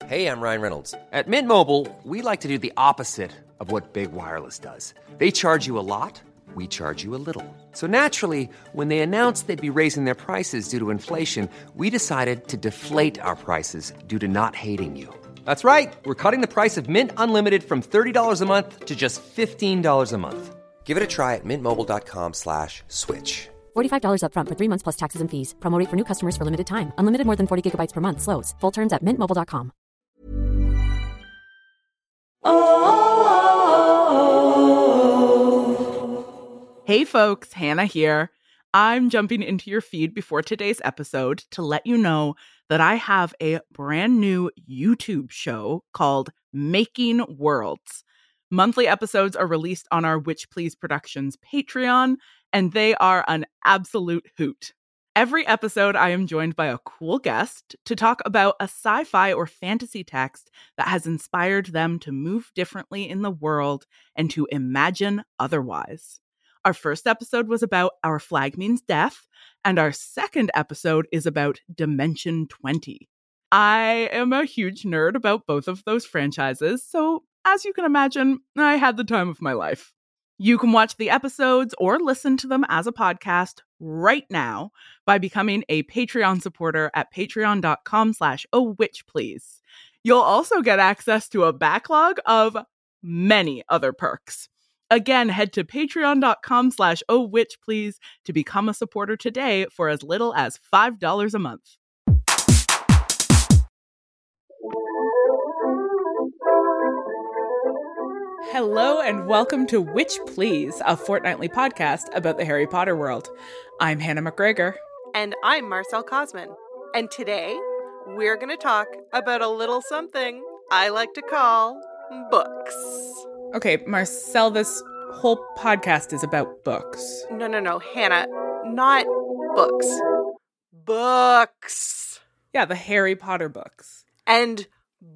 Hey, I'm Ryan Reynolds. At Mint Mobile, we like to do the opposite of what Big Wireless does. They charge you a lot, we charge you a little. So naturally, when they announced they'd be raising their prices due to inflation, we decided to deflate our prices due to not hating you. That's right. We're cutting the price of Mint Unlimited from $30 a month to just $15 a month. Give it a try at mintmobile.com/switch. $45 up front for 3 months plus taxes and fees. Promo rate for new customers for limited time. Unlimited more than 40 gigabytes per month. Slows full terms at mintmobile.com. Hey folks, Hannah here. I'm jumping into your feed before today's episode to let you know that I have a brand new YouTube show called Making Worlds. Monthly episodes are released on our Witch Please Productions Patreon, and they are an absolute hoot. Every episode, I am joined by a cool guest to talk about a sci-fi or fantasy text that has inspired them to move differently in the world and to imagine otherwise. Our first episode was about Our Flag Means Death, and our second episode is about Dimension 20. I am a huge nerd about both of those franchises, so as you can imagine, I had the time of my life. You can watch the episodes or listen to them as a podcast right now by becoming a Patreon supporter at patreon.com/ohwitchplease. You'll also get access to a backlog of many other perks. Again, head to patreon.com/ohwitchplease to become a supporter today for as little as $5 a month. Hello and welcome to Witch Please, a fortnightly podcast about the Harry Potter world. I'm Hannah McGregor. And I'm Marcel Cosman. And today, we're going to talk about a little something I like to call books. Okay, Marcel, this whole podcast is about books. No, Hannah, not books. Books. Yeah, the Harry Potter books. And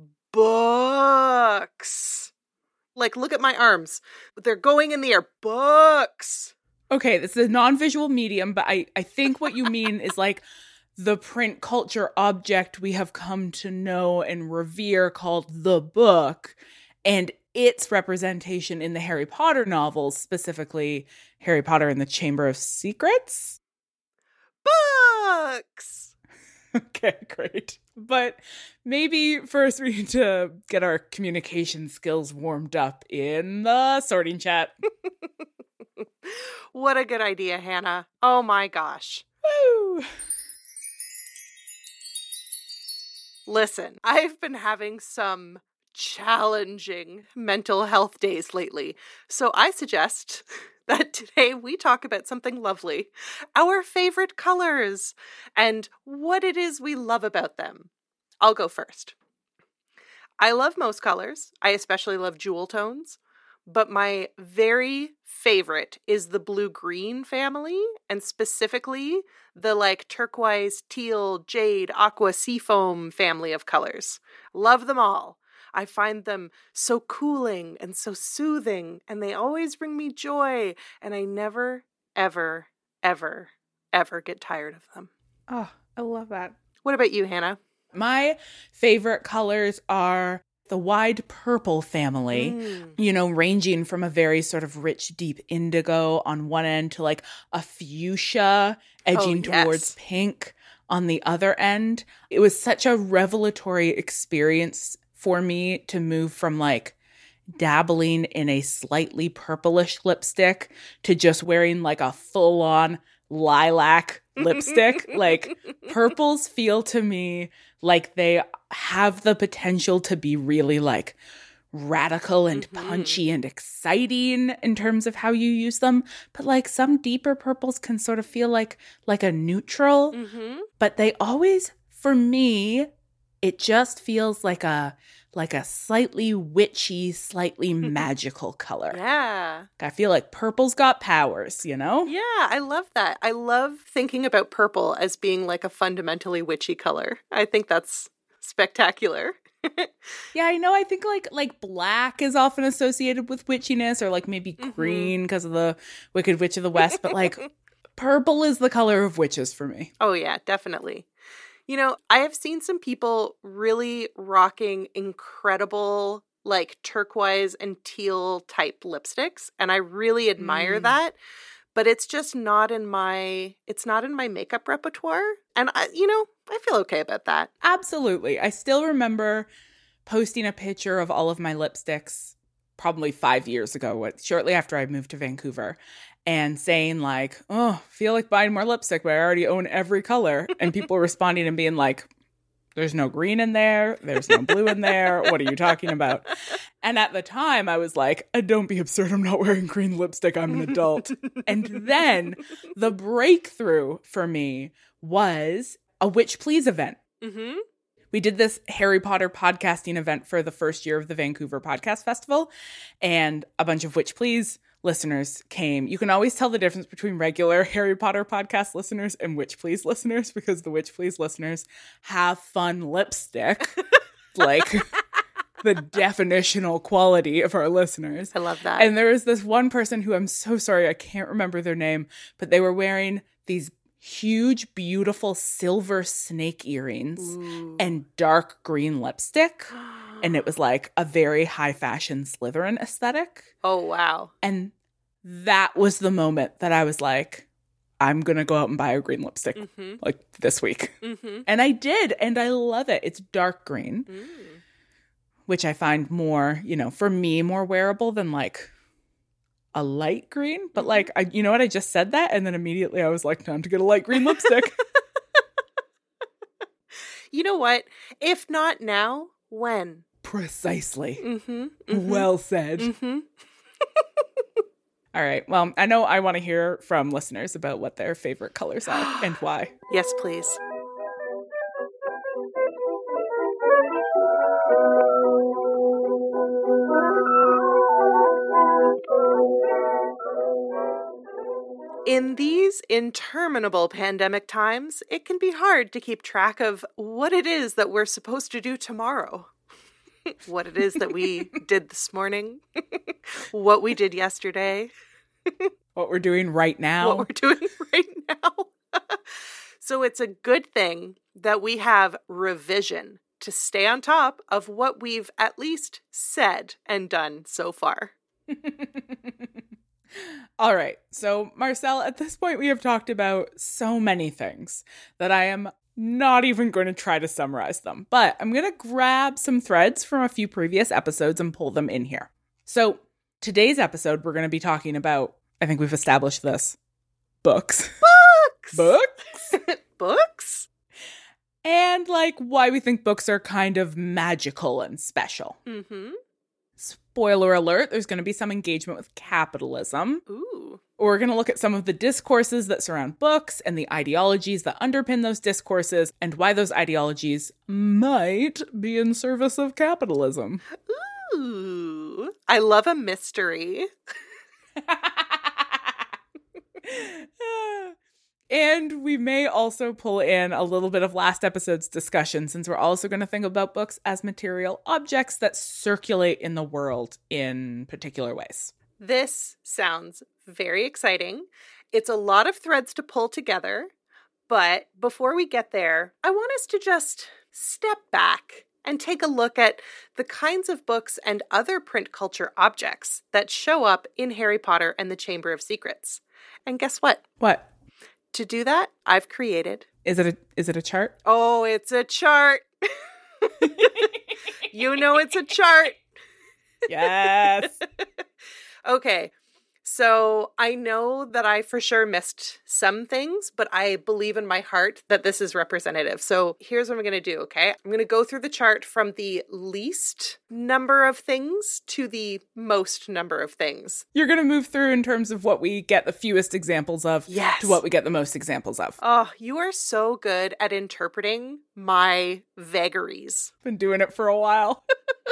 books. Like, look at my arms. They're going in the air. Books. Okay, this is a non-visual medium, but I think what you mean is like the print culture object we have come to know and revere called the book, and its representation in the Harry Potter novels, specifically Harry Potter and the Chamber of Secrets? Books! Okay, great. But maybe first we need to get our communication skills warmed up in the sorting chat. What a good idea, Hannah. Oh my gosh. Woo! Listen, I've been having some challenging mental health days lately, so I suggest that today we talk about something lovely, our favorite colors, and what it is we love about them. I'll go first. I love most colors. I especially love jewel tones, but my very favorite is the blue-green family, and specifically the like turquoise, teal, jade, aqua, seafoam family of colors. Love them all. I find them so cooling and so soothing, and they always bring me joy, and I never, ever, ever, ever get tired of them. Oh, I love that. What about you, Hannah? My favorite colors are the wide purple family, ranging from a very sort of rich, deep indigo on one end to like a fuchsia edging towards pink on the other end. It was such a revelatory experience for me to move from like dabbling in a slightly purplish lipstick to just wearing like a full-on lilac lipstick. Like purples feel to me like they have the potential to be really like radical and punchy and exciting in terms of how you use them. But like some deeper purples can sort of feel like a neutral, but they always, for me, it just feels like a slightly witchy, slightly magical color. Yeah. I feel like purple's got powers, you know? Yeah, I love that. I love thinking about purple as being like a fundamentally witchy color. I think that's spectacular. Yeah, I know. I think like black is often associated with witchiness, or like maybe green because of the Wicked Witch of the West, but like purple is the color of witches for me. Oh yeah, definitely. You know, I have seen some people really rocking incredible like turquoise and teal type lipsticks, and I really admire that. But it's just not in my makeup repertoire. And I feel okay about that. Absolutely. I still remember posting a picture of all of my lipsticks probably 5 years ago, shortly after I moved to Vancouver, and saying like, oh, feel like buying more lipstick, but I already own every color. And people responding and being like, there's no green in there. There's no blue in there. What are you talking about? And at the time, I was like, don't be absurd. I'm not wearing green lipstick. I'm an adult. And then the breakthrough for me was a Witch Please event. Mm-hmm. We did this Harry Potter podcasting event for the first year of the Vancouver Podcast Festival, and a bunch of Witch Please listeners came. You can always tell the difference between regular Harry Potter podcast listeners and Witch Please listeners, because the Witch Please listeners have fun lipstick, like the definitional quality of our listeners. I love that. And there was this one person who, I'm so sorry, I can't remember their name, but they were wearing these huge, beautiful silver snake earrings and dark green lipstick. And it was like a very high fashion Slytherin aesthetic. Oh, wow. And that was the moment that I was like, I'm going to go out and buy a green lipstick like this week. Mm-hmm. And I did. And I love it. It's dark green, which I find more, for me, more wearable than like a light green. But like, you know what? I just said that. And then immediately I was like, time to get a light green lipstick. You know what? If not now, when? Precisely. Well said. All right. Well, I know I want to hear from listeners about what their favorite colors are and why. Yes, please. In these interminable pandemic times, it can be hard to keep track of what it is that we're supposed to do tomorrow. What it is that we did this morning. What we did yesterday. What we're doing right now. So it's a good thing that we have revision to stay on top of what we've at least said and done so far. All right. So, Marcelle, at this point, we have talked about so many things that I am not even going to try to summarize them. But I'm going to grab some threads from a few previous episodes and pull them in here. So, today's episode, we're going to be talking about, I think we've established this, books. Books? And, like, why we think books are kind of magical and special. Mm-hmm. Spoiler alert, there's going to be some engagement with capitalism. Ooh. We're going to look at some of the discourses that surround books and the ideologies that underpin those discourses and why those ideologies might be in service of capitalism. Ooh. I love a mystery. And we may also pull in a little bit of last episode's discussion, since we're also going to think about books as material objects that circulate in the world in particular ways. This sounds very exciting. It's a lot of threads to pull together, but before we get there, I want us to just step back and take a look at the kinds of books and other print culture objects that show up in Harry Potter and the Chamber of Secrets. And guess what? What? To do that, I've created... Is it a chart? Oh, it's a chart. You know it's a chart. Yes. Okay. So I know that I for sure missed some things, but I believe in my heart that this is representative. So here's what I'm going to do, okay? I'm going to go through the chart from the least number of things to the most number of things. You're going to move through in terms of what we get the fewest examples of yes. to what we get the most examples of. Oh, you are so good at interpreting my vagaries. Been doing it for a while.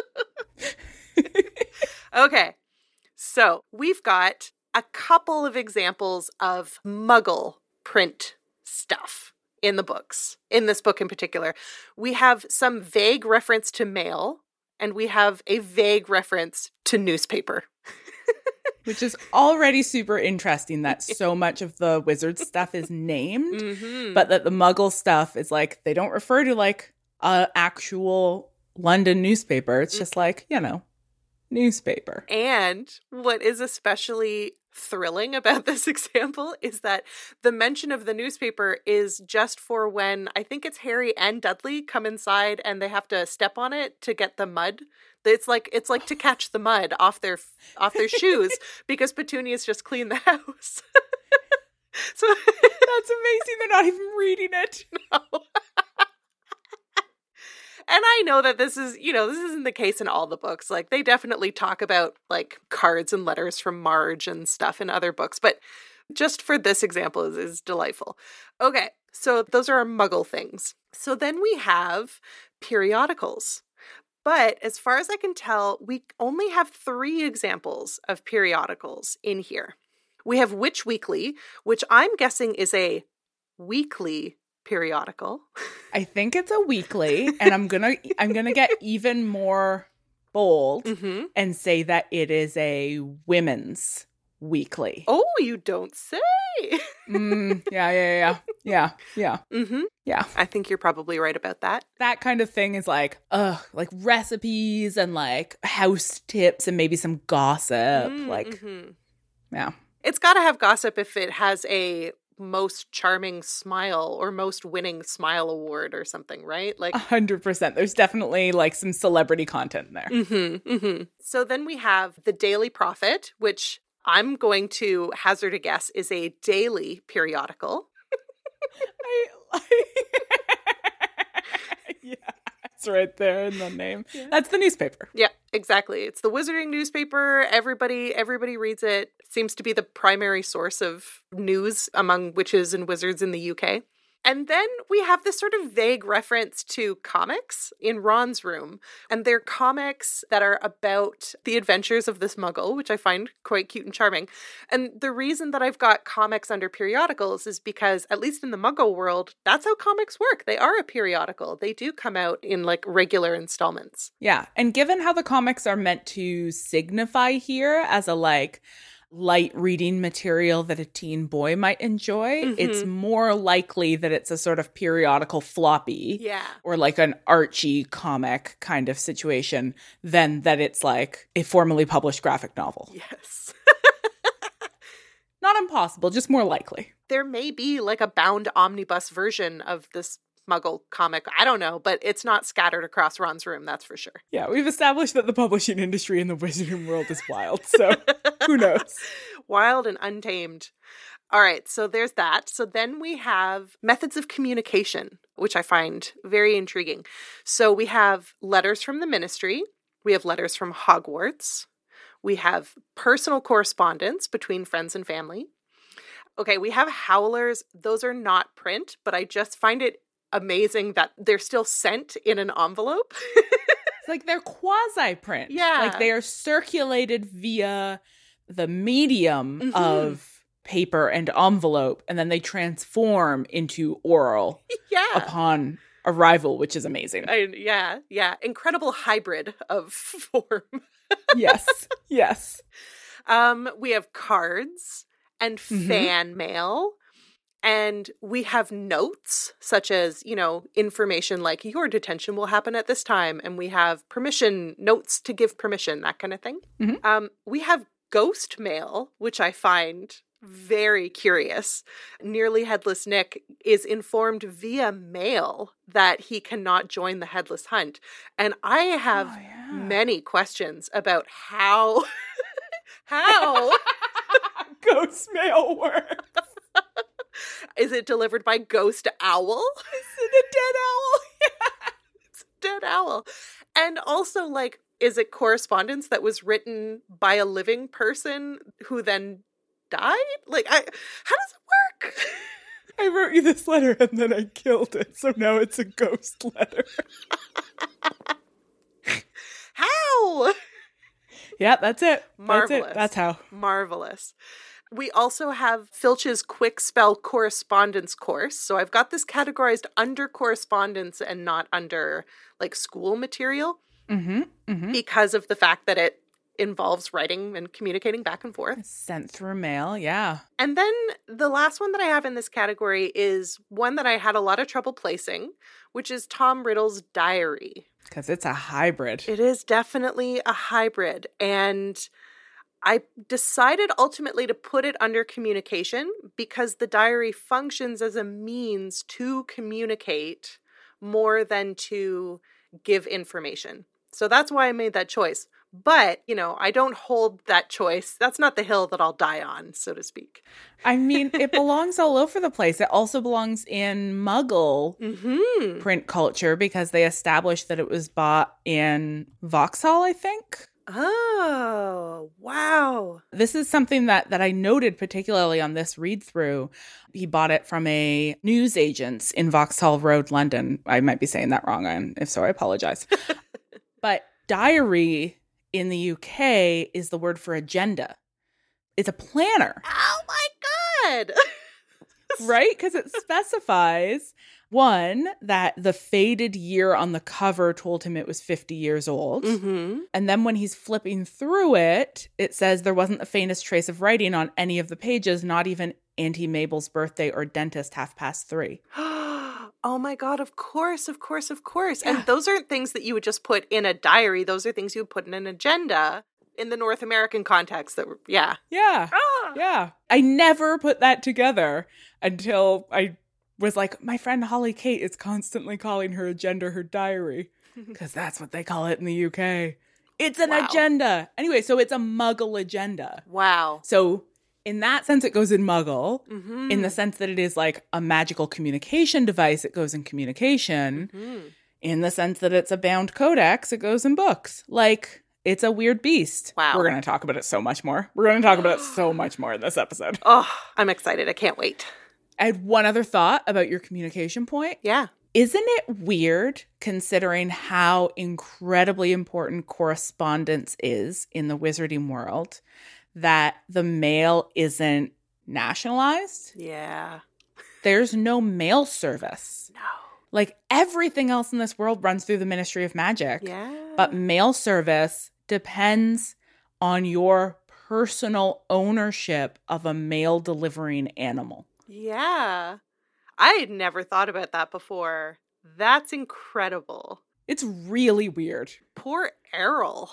Okay. So we've got a couple of examples of Muggle print stuff in the books, in this book in particular. We have some vague reference to mail, and we have a vague reference to newspaper. Which is already super interesting that so much of the wizard stuff is named, but that the Muggle stuff is like, they don't refer to like a actual London newspaper. It's just like, you know, newspaper. And what is especially thrilling about this example is that the mention of the newspaper is just for when I think it's Harry and Dudley come inside and they have to step on it to get the mud. It's like to catch the mud off their shoes because Petunia's just cleaned the house. So that's amazing. They're not even reading it. No. And I know that this isn't the case in all the books. Like, they definitely talk about, like, cards and letters from Marge and stuff in other books. But just for this example is delightful. Okay, so those are our Muggle things. So then we have periodicals. But as far as I can tell, we only have 3 examples of periodicals in here. We have Witch Weekly, which I'm guessing is a weekly periodical. I think it's a weekly, and I'm gonna get even more bold and say that it is a women's weekly. Oh, you don't say. Yeah. Yeah. I think you're probably right about that. That kind of thing is like recipes and like house tips and maybe some gossip. Yeah. It's got to have gossip if it has a most charming smile or most winning smile award or something, right? Like 100%. There's definitely like some celebrity content in there. So then we have the Daily Prophet, which I'm going to hazard a guess is a daily periodical. Yeah, it's right there in the name. Yeah. That's the newspaper. Yeah, exactly. It's the wizarding newspaper. Everybody reads it. Seems to be the primary source of news among witches and wizards in the UK. And then we have this sort of vague reference to comics in Ron's room. And they're comics that are about the adventures of this Muggle, which I find quite cute and charming. And the reason that I've got comics under periodicals is because, at least in the Muggle world, that's how comics work. They are a periodical. They do come out in like regular installments. Yeah. And given how the comics are meant to signify here as a like light reading material that a teen boy might enjoy, it's more likely that it's a sort of periodical floppy or like an Archie comic kind of situation than that it's like a formally published graphic novel. Yes. Not impossible, just more likely. There may be like a bound omnibus version of this Muggle comic. I don't know, but it's not scattered across Ron's room, that's for sure. Yeah, we've established that the publishing industry in the wizarding world is wild, so who knows? Wild and untamed. All right, so there's that. So then we have methods of communication, which I find very intriguing. So we have letters from the ministry. We have letters from Hogwarts. We have personal correspondence between friends and family. Okay, we have howlers. Those are not print, but I just find it amazing that they're still sent in an envelope. It's like they're quasi-print. Yeah. Like they are circulated via the medium of paper and envelope, and then they transform into oral upon arrival, which is amazing. Yeah. Incredible hybrid of form. Yes. We have cards and fan mail. And we have notes such as, information like your detention will happen at this time. And we have permission notes to give permission, that kind of thing. We have ghost mail, which I find very curious. Nearly Headless Nick is informed via mail that he cannot join the Headless Hunt. And I have many questions about how ghost mail works. Is it delivered by Ghost Owl? Is it a dead owl? Yeah, it's a dead owl. And also, like, is it correspondence that was written by a living person who then died? Like, how does it work? I wrote you this letter and then I killed it, so now it's a ghost letter. How? Yeah, that's it. Marvelous. That's how. Marvelous. We also have Filch's Quick Spell Correspondence course. So I've got this categorized under correspondence and not under like school material because of the fact that it involves writing and communicating back and forth. Sent through mail, yeah. And then the last one that I have in this category is one that I had a lot of trouble placing, which is Tom Riddle's diary. Because it's a hybrid. It is definitely a hybrid. And I decided ultimately to put it under communication because the diary functions as a means to communicate more than to give information. So that's why I made that choice. But, I don't hold that choice. That's not the hill that I'll die on, so to speak. I mean, it belongs all over the place. It also belongs in Muggle print culture because they established that it was bought in Vauxhall, I think. Oh, wow. This is something that I noted particularly on this read-through. He bought it from a newsagent's in Vauxhall Road, London. I might be saying that wrong, and if so, I apologize. But diary in the UK is the word for agenda. It's a planner. Oh my God. Right? Because it specifies, one, that the faded year on the cover told him it was 50 years old. Mm-hmm. And then when he's flipping through it, it says there wasn't the faintest trace of writing on any of the pages, not even Auntie Mabel's birthday or dentist 3:30. Oh my God, of course. Yeah. And those aren't things that you would just put in a diary. Those are things you would put in an agenda in the North American context. Yeah. Yeah. I never put that together until I was like, my friend Holly Kate is constantly calling her agenda her diary because that's what they call it in the UK. It's an agenda. Anyway, so it's a Muggle agenda. Wow. So in that sense, it goes in Muggle. Mm-hmm. In the sense that it is like a magical communication device, it goes in communication. Mm-hmm. In the sense that it's a bound codex, it goes in books. Like, it's a weird beast. Wow. We're going to talk about it so much more. We're going to talk about it so much more in this episode. Oh, I'm excited. I can't wait. I had one other thought about your communication point. Yeah. Isn't it weird considering how incredibly important correspondence is in the wizarding world that the mail isn't nationalized? Yeah. There's no mail service. No. Like everything else in this world runs through the Ministry of Magic. Yeah. But mail service depends on your personal ownership of a mail delivering animal. Yeah. I had never thought about that before. That's incredible. It's really weird. Poor Errol.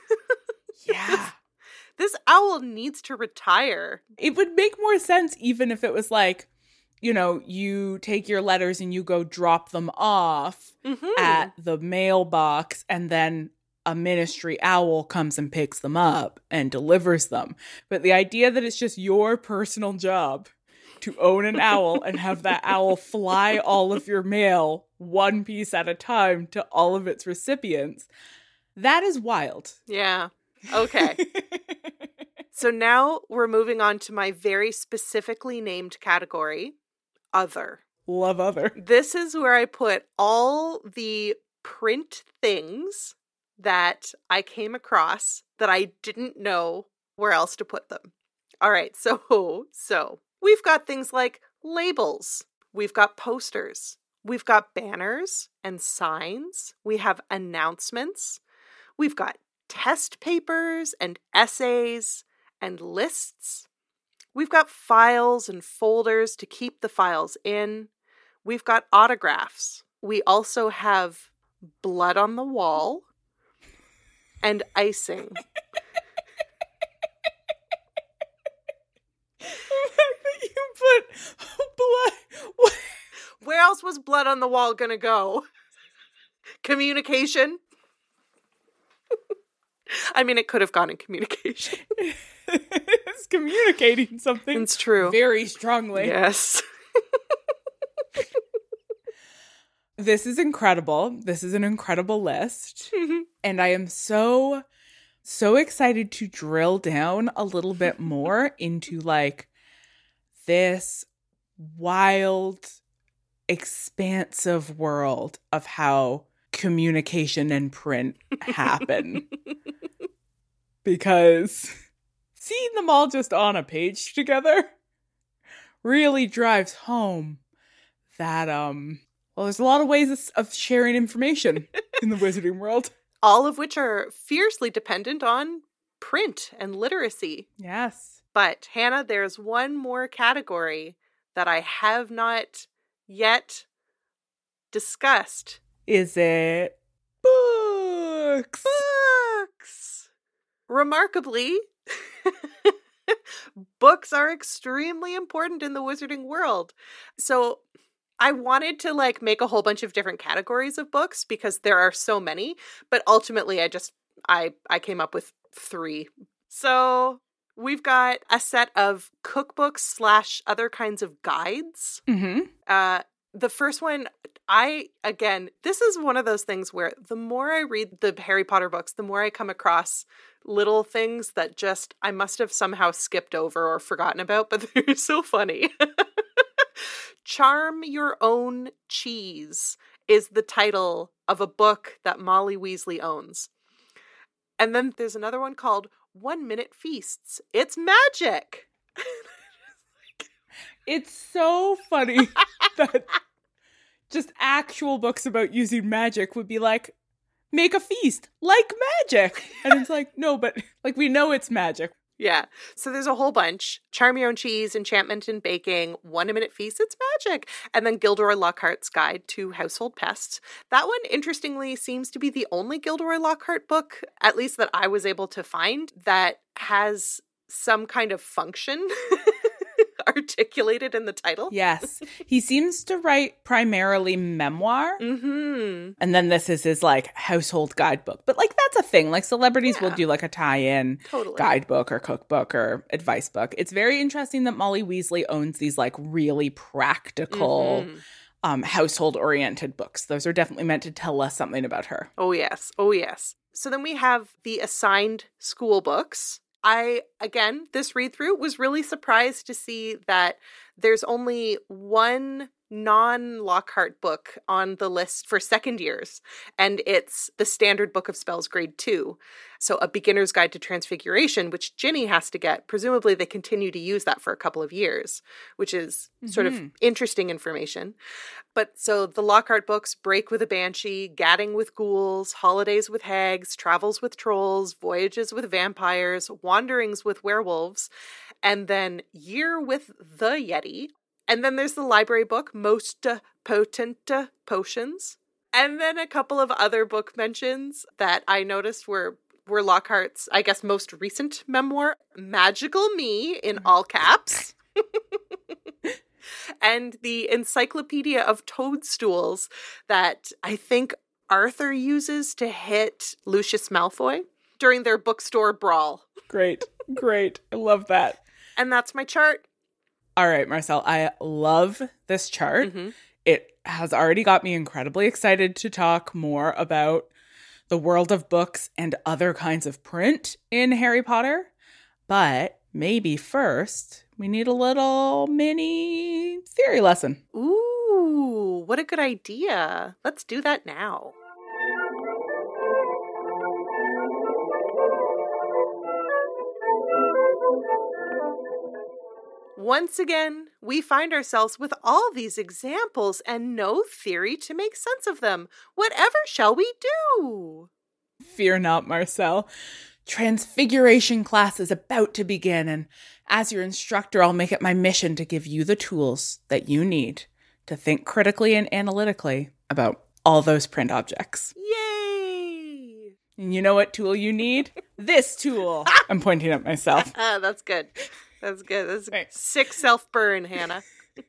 Yeah. This owl needs to retire. It would make more sense even if it was like, you take your letters and you go drop them off at the mailbox and then a ministry owl comes and picks them up and delivers them. But the idea that it's just your personal job to own an owl and have that owl fly all of your mail one piece at a time to all of its recipients, that is wild. Yeah. Okay. So now we're moving on to my very specifically named category, Other. Love Other. This is where I put all the print things that I came across that I didn't know where else to put them. All right, so we've got things like labels. We've got posters. We've got banners and signs. We have announcements. We've got test papers and essays and lists. We've got files and folders to keep the files in. We've got autographs. We also have blood on the wall and icing. The fact that you put blood. Where else was blood on the wall gonna go? Communication? I mean, it could have gone in communication. It's communicating something. It's true. Very strongly. Yes. This is incredible. This is an incredible list. And I am so excited to drill down a little bit more into like this wild, expansive world of how communication and print happen. Because seeing them all just on a page together really drives home that, there's a lot of ways of sharing information in the wizarding world. All of which are fiercely dependent on print and literacy. Yes. But Hannah, there's one more category that I have not yet discussed. Is it books? Books! Remarkably, books are extremely important in the wizarding world. So I wanted to make a whole bunch of different categories of books because there are so many, but ultimately I came up with 3. So we've got a set of cookbooks / other kinds of guides. Mm-hmm. The first one, this is one of those things where the more I read the Harry Potter books, the more I come across little things that I must have somehow skipped over or forgotten about, but they're so funny. Charm Your Own Cheese is the title of a book that Molly Weasley owns. And then there's another one called 1 Minute Feasts. It's magic. It's so funny that just actual books about using magic would be like, make a feast like magic. And it's like, no, but we know it's magic. Yeah. So there's a whole bunch. Charm Your Own Cheese, Enchantment and Baking, 1 Minute Feast, it's magic. And then Gilderoy Lockhart's Guide to Household Pests. That one, interestingly, seems to be the only Gilderoy Lockhart book, at least that I was able to find, that has some kind of function articulated in the title. Yes. He seems to write primarily memoir. Mm-hmm. And then this is his household guidebook. But that's a thing. Celebrities will do a tie-in guidebook or cookbook or advice book. It's very interesting that Molly Weasley owns these really practical household-oriented books. Those are definitely meant to tell us something about her. Oh, yes. Oh, yes. So then we have the assigned school books. This read-through was really surprised to see that there's only one non-Lockhart book on the list for second years, and it's the Standard Book of Spells Grade 2. So A Beginner's Guide to Transfiguration, which Ginny has to get. Presumably they continue to use that for a couple of years, which is sort of interesting information. But so the Lockhart books, Break with a Banshee, Gadding with Ghouls, Holidays with Hags, Travels with Trolls, Voyages with Vampires, Wanderings with Werewolves, and then Year with the Yeti. And then there's the library book, Most Potent Potions. And then a couple of other book mentions that I noticed were Lockhart's, I guess, most recent memoir, Magical Me, in all caps. And the Encyclopedia of Toadstools that I think Arthur uses to hit Lucius Malfoy during their bookstore brawl. Great. I love that. And that's my chart. All right, Marcelle, I love this chart. Mm-hmm. It has already got me incredibly excited to talk more about the world of books and other kinds of print in Harry Potter. But maybe first, we need a little mini theory lesson. Ooh, what a good idea. Let's do that now. Once again, we find ourselves with all these examples and no theory to make sense of them. Whatever shall we do? Fear not, Marcelle. Transfiguration class is about to begin, and as your instructor, I'll make it my mission to give you the tools that you need to think critically and analytically about all those print objects. Yay! And you know what tool you need? This tool. I'm pointing at myself. That's good. That's good. That's Right. Sick self-burn, Hannah.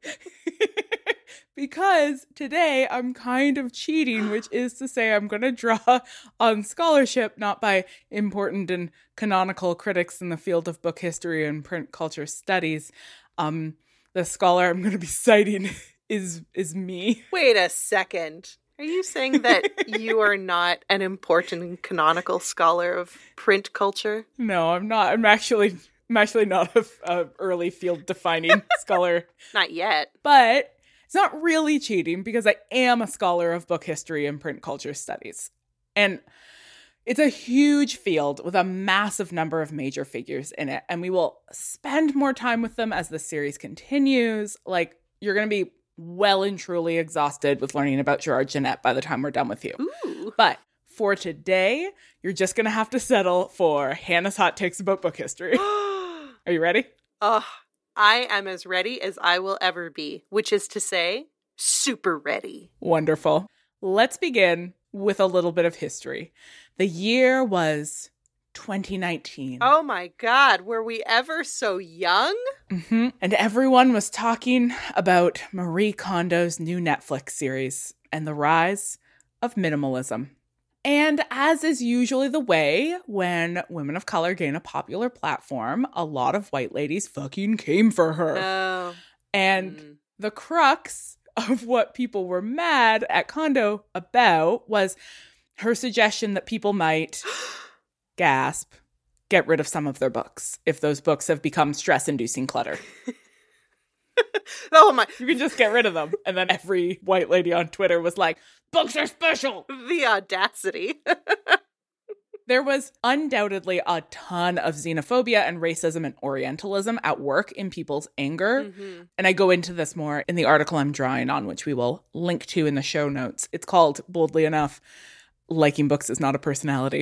Because today I'm kind of cheating, which is to say I'm going to draw on scholarship, not by important and canonical critics in the field of book history and print culture studies. The scholar I'm going to be citing is me. Wait a second. Are you saying that you are not an important and canonical scholar of print culture? No, I'm not. I'm actually not a early field defining scholar. Not yet. But it's not really cheating because I am a scholar of book history and print culture studies. And it's a huge field with a massive number of major figures in it. And we will spend more time with them as the series continues. You're going to be well and truly exhausted with learning about Gerard Jeanette by the time we're done with you. Ooh. But for today, you're just going to have to settle for Hannah's hot takes about book history. Are you ready? I am as ready as I will ever be, which is to say, super ready. Wonderful. Let's begin with a little bit of history. The year was 2019. Oh my God, were we ever so young? Mm-hmm. And everyone was talking about Marie Kondo's new Netflix series and the rise of minimalism. And as is usually the way when women of color gain a popular platform, a lot of white ladies fucking came for her. Oh. And the crux of what people were mad at Kondo about was her suggestion that people might, gasp, get rid of some of their books if those books have become stress-inducing clutter. Oh my. You can just get rid of them. And then every white lady on Twitter was like, books are special! The audacity. There was undoubtedly a ton of xenophobia and racism and Orientalism at work in people's anger. Mm-hmm. And I go into this more in the article I'm drawing on, which we will link to in the show notes. It's called, boldly enough, Liking Books is Not a Personality.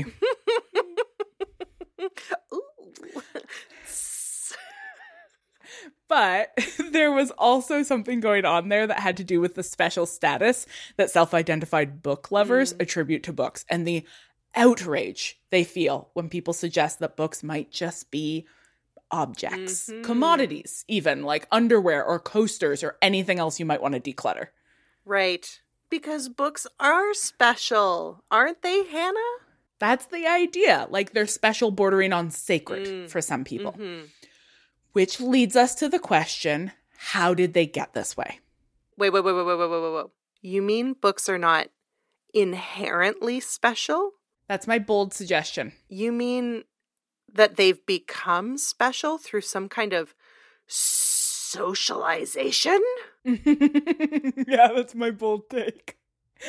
But there was also something going on there that had to do with the special status that self-identified book lovers attribute to books and the outrage they feel when people suggest that books might just be objects, commodities, even like underwear or coasters or anything else you might want to declutter. Right. Because books are special, aren't they, Hannah? That's the idea. Like they're special, bordering on sacred for some people. Mm-hmm. Which leads us to the question, how did they get this way? Wait. You mean books are not inherently special? That's my bold suggestion. You mean that they've become special through some kind of socialization? Yeah, that's my bold take.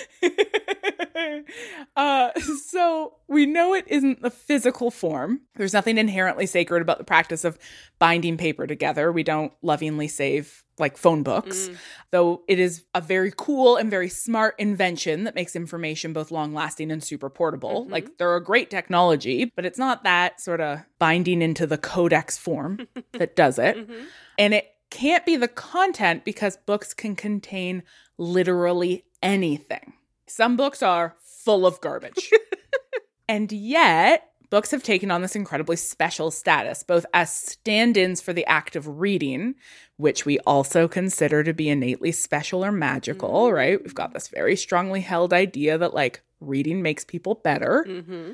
So we know it isn't the physical form. There's nothing inherently sacred about the practice of binding paper together. We don't lovingly save like phone books, though it is a very cool and very smart invention that makes information both long-lasting and super portable. Mm-hmm. Like they're a great technology, but it's not that sort of binding into the codex form that does it. Mm-hmm. And it can't be the content because books can contain literally anything. Some books are full of garbage. And yet, books have taken on this incredibly special status, both as stand-ins for the act of reading, which we also consider to be innately special or magical, right? We've got this very strongly held idea that, like, reading makes people better. Mm-hmm.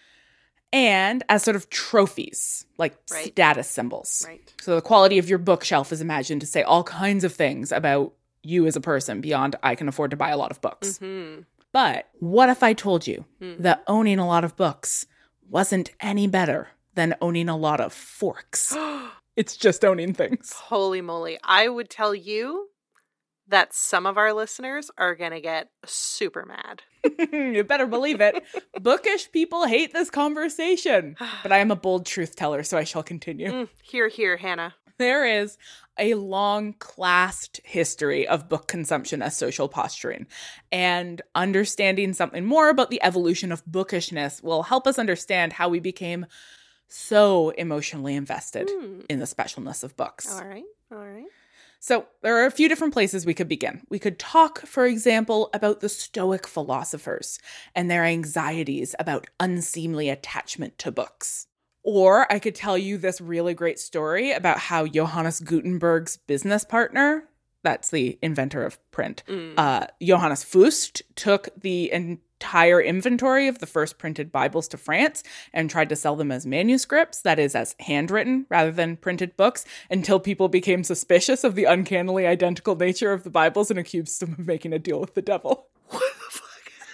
And as sort of trophies, like status symbols. Right. So the quality of your bookshelf is imagined to say all kinds of things about you as a person beyond I can afford to buy a lot of books. Mm-hmm. But what if I told you that owning a lot of books wasn't any better than owning a lot of forks? It's just owning things. Holy moly. I would tell you that some of our listeners are going to get super mad. You better believe it. Bookish people hate this conversation. But I am a bold truth teller, so I shall continue. Hear, Hannah. There is a long classed history of book consumption as social posturing. And understanding something more about the evolution of bookishness will help us understand how we became so emotionally invested in the specialness of books. All right. So there are a few different places we could begin. We could talk, for example, about the Stoic philosophers and their anxieties about unseemly attachment to books. Or I could tell you this really great story about how Johannes Gutenberg's business partner, that's the inventor of print, Johannes Fust, took the entire inventory of the first printed Bibles to France and tried to sell them as manuscripts, that is, as handwritten rather than printed books, until people became suspicious of the uncannily identical nature of the Bibles and accused him of making a deal with the devil. What the fuck?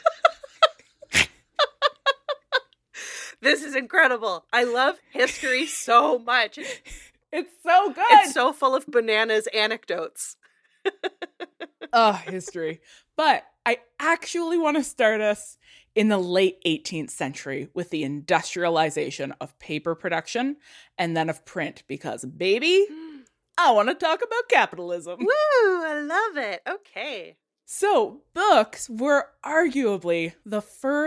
This is incredible. I love history so much. It's so good. It's so full of bananas anecdotes. History. But I actually want to start us in the late 18th century with the industrialization of paper production and then of print because, baby, I want to talk about capitalism. Woo, I love it. Okay. So books were arguably the first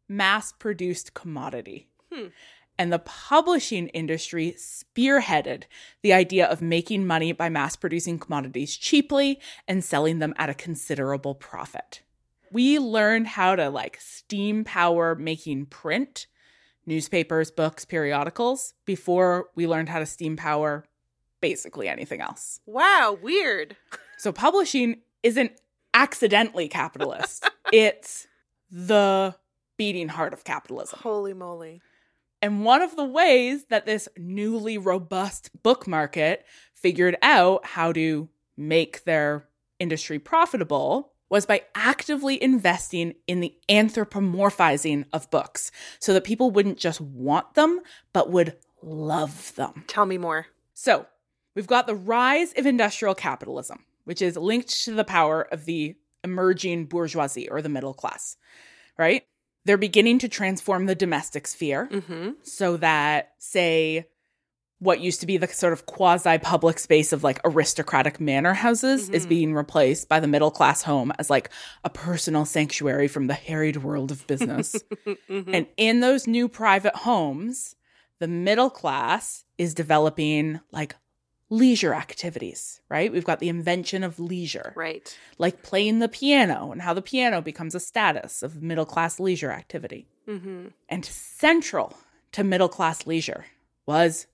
mass-produced commodity. And the publishing industry spearheaded the idea of making money by mass-producing commodities cheaply and selling them at a considerable profit. We learned how to steam power making print, newspapers, books, periodicals, before we learned how to steam power basically anything else. Wow, weird. So publishing isn't accidentally capitalist. It's the beating heart of capitalism. Holy moly. And one of the ways that this newly robust book market figured out how to make their industry profitable was by actively investing in the anthropomorphizing of books so that people wouldn't just want them, but would love them. Tell me more. So we've got the rise of industrial capitalism, which is linked to the power of the emerging bourgeoisie or the middle class, right? They're beginning to transform the domestic sphere so that, say, what used to be the sort of quasi-public space of aristocratic manor houses is being replaced by the middle class home as a personal sanctuary from the harried world of business. And in those new private homes, the middle class is developing leisure activities, right? We've got the invention of leisure. Right. Like playing the piano and how the piano becomes a status of middle-class leisure activity. And central to middle-class leisure was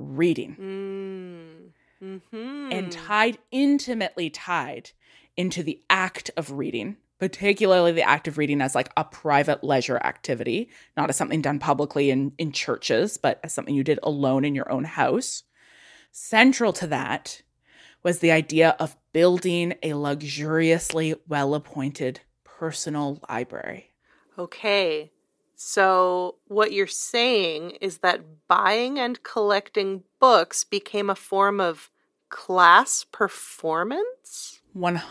reading. And intimately tied into the act of reading, particularly the act of reading as a private leisure activity, not as something done publicly in churches, but as something you did alone in your own house. Central to that was the idea of building a luxuriously well-appointed personal library. Okay, so what you're saying is that buying and collecting books became a form of class performance?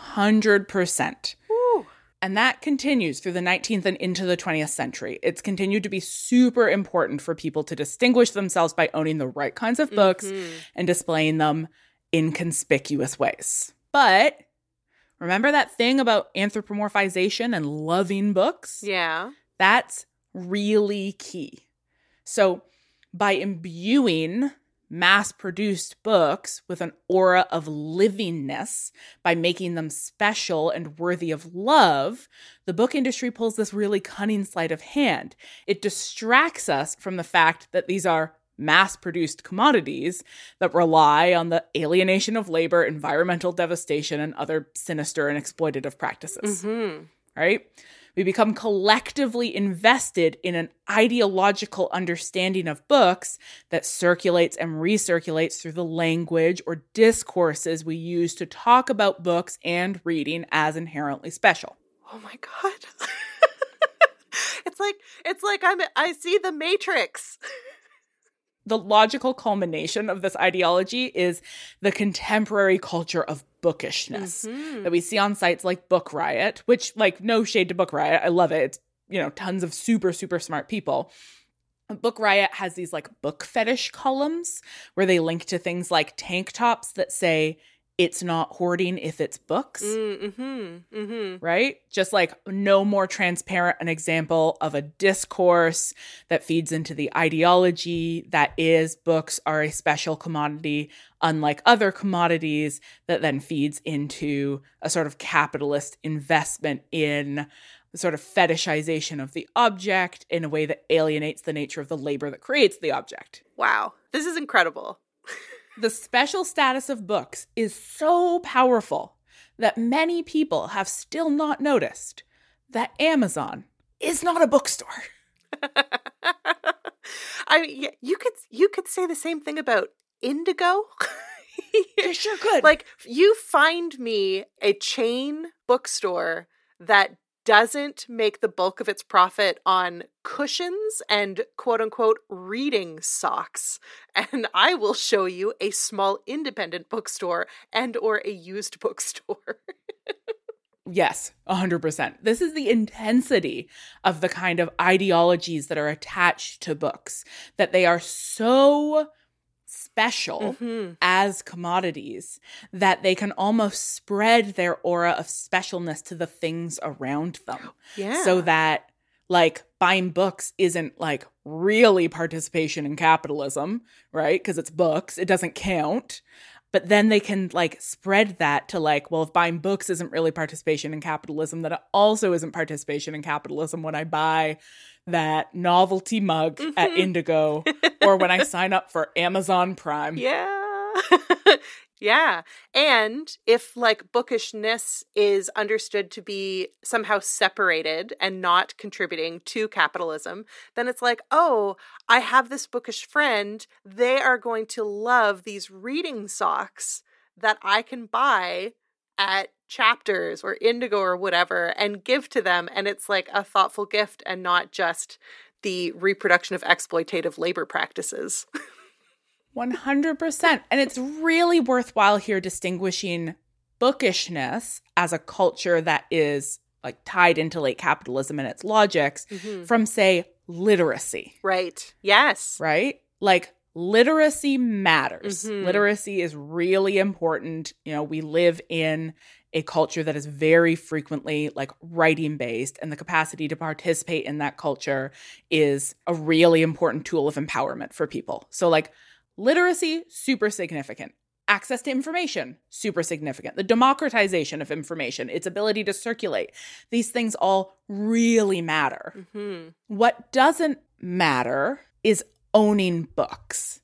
100%. Ooh. And that continues through the 19th and into the 20th century. It's continued to be super important for people to distinguish themselves by owning the right kinds of books and displaying them in conspicuous ways. But remember that thing about anthropomorphization and loving books? Yeah. That's really key. So by imbuing mass-produced books with an aura of livingness, by making them special and worthy of love, the book industry pulls this really cunning sleight of hand. It distracts us from the fact that these are mass-produced commodities that rely on the alienation of labor, environmental devastation, and other sinister and exploitative practices. Right? We become collectively invested in an ideological understanding of books that circulates and recirculates through the language or discourses we use to talk about books and reading as inherently special. Oh my God. It's like I see the Matrix. The logical culmination of this ideology is the contemporary culture of bookishness that we see on sites like Book Riot, which, no shade to Book Riot, I love it. It's, tons of super, super smart people. Book Riot has these book fetish columns where they link to things like tank tops that say, "It's not hoarding if it's books." Right? Just no more transparent an example of a discourse that feeds into the ideology that is books are a special commodity, unlike other commodities, that then feeds into a sort of capitalist investment in the sort of fetishization of the object in a way that alienates the nature of the labor that creates the object. Wow. This is incredible. The special status of books is so powerful that many people have still not noticed that Amazon is not a bookstore. I mean, you could say the same thing about Indigo. You sure could. You find me a chain bookstore that doesn't make the bulk of its profit on cushions and quote-unquote reading socks, and I will show you a small independent bookstore and or a used bookstore. Yes, 100%. This is the intensity of the kind of ideologies that are attached to books, that they are so special as commodities that they can almost spread their aura of specialness to the things around them. Yeah. So that like buying books isn't like really participation in capitalism, right? Because it's books. It doesn't count. But then they can like spread that to like, well, if buying books isn't really participation in capitalism, then it also isn't participation in capitalism when I buy that novelty mug at Indigo or when I sign up for Amazon Prime. Yeah. Yeah. And if like bookishness is understood to be somehow separated and not contributing to capitalism, then it's like, oh, I have this bookish friend. They are going to love these reading socks that I can buy at Chapters or Indigo or whatever and give to them. And it's like a thoughtful gift and not just the reproduction of exploitative labor practices. 100%. And it's really worthwhile here distinguishing bookishness as a culture that is like tied into late capitalism and its logics from, say, literacy. Right. Yes. Right? Like literacy matters. Literacy is really important. You know, we live in a culture that is very frequently like writing based, and the capacity to participate in that culture is a really important tool of empowerment for people. So like literacy, super significant. Access to information, super significant. The democratization of information, its ability to circulate. These things all really matter. What doesn't matter is owning books.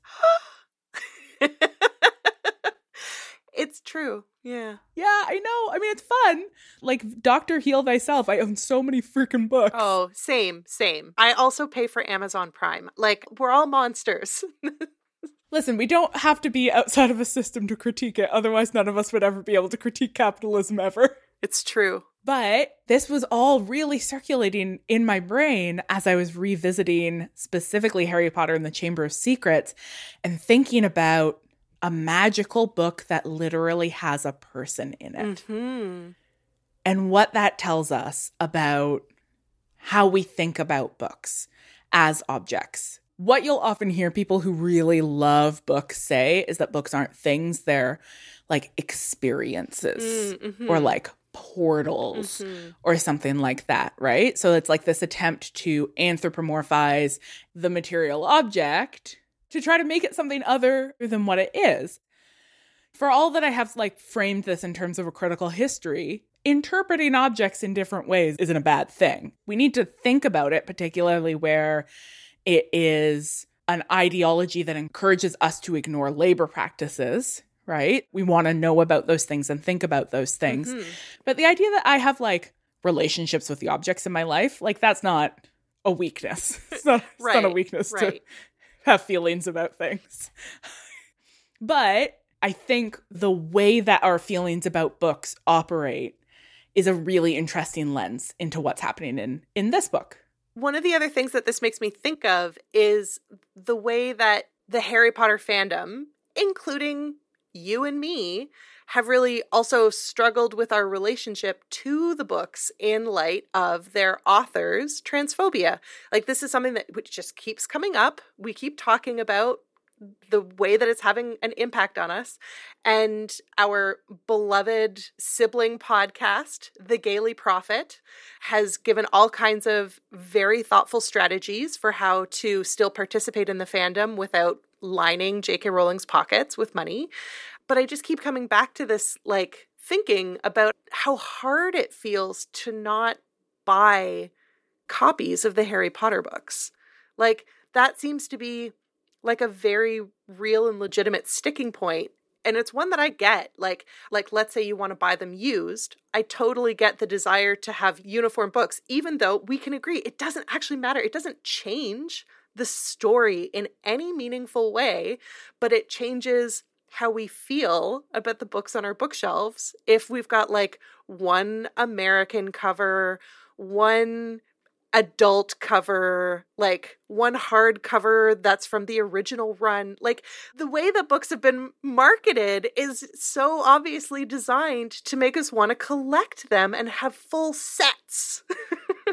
It's true. Yeah. Yeah, I know. I mean, it's fun. Like Dr. Heal Thyself, I own so many freaking books. Oh, same. I also pay for Amazon Prime. Like, we're all monsters. Listen, we don't have to be outside of a system to critique it. Otherwise, none of us would ever be able to critique capitalism ever. It's true. But this was all really circulating in my brain as I was revisiting specifically Harry Potter and the Chamber of Secrets and thinking about a magical book that literally has a person in it. And what that tells us about how we think about books as objects. What you'll often hear people who really love books say is that books aren't things, they're like experiences or like portals or something like that, right? So it's like this attempt to anthropomorphize the material object to try to make it something other than what it is. For all that I have like framed this in terms of a critical history, interpreting objects in different ways isn't a bad thing. We need to think about it, particularly where it is an ideology that encourages us to ignore labor practices, right? We want to know about those things and think about those things. But the idea that I have like relationships with the objects in my life, like that's not a weakness. It's not a weakness to have feelings about things. But I think the way that our feelings about books operate is a really interesting lens into what's happening in this book. One of the other things that this makes me think of is the way that the Harry Potter fandom, including you and me, have really also struggled with our relationship to the books in light of their authors' transphobia. Like, this is something that just keeps coming up. We keep talking about the way that it's having an impact on us. And our beloved sibling podcast, The Gaily Prophet, has given all kinds of very thoughtful strategies for how to still participate in the fandom without lining J.K. Rowling's pockets with money. But I just keep coming back to this, like, thinking about how hard it feels to not buy copies of the Harry Potter books. Like, that seems to be like a very real and legitimate sticking point. And it's one that I get. Like let's say you want to buy them used. I totally get the desire to have uniform books, even though we can agree it doesn't actually matter. It doesn't change the story in any meaningful way, but it changes how we feel about the books on our bookshelves if we've got like one American cover, one adult cover, like one hardcover that's from the original run. Like, the way that books have been marketed is so obviously designed to make us want to collect them and have full sets.